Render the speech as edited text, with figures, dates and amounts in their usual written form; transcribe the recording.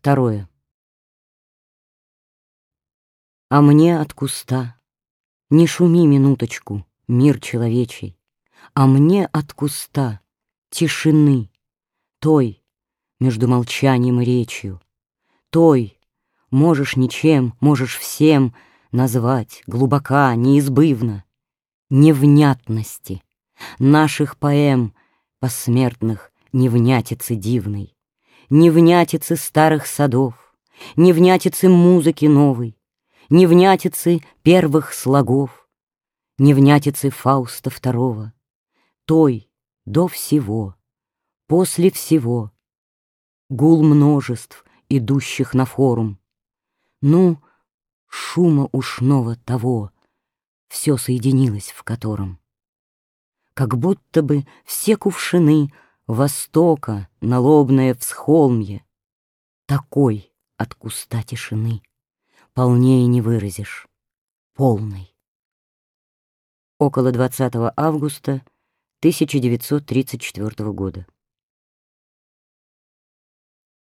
Второе. А мне от куста, не шуми минуточку, мир человечий, а мне от куста тишины, той между молчанием и речью, той можешь ничем, можешь всем назвать глубока, неизбывно, невнятности наших поэм посмертных, невнятицы дивной, невнятицы старых садов, невнятицы музыки новой, невнятицы первых слогов, невнятицы Фауста второго, той до всего, после всего, гул множеств, идущих на форум, ну, шума ушного того, все соединилось в котором. Как будто бы все кувшины востока, налобное всхолмье, такой от куста тишины полнее не выразишь, полной. Около 20 августа 1934 года.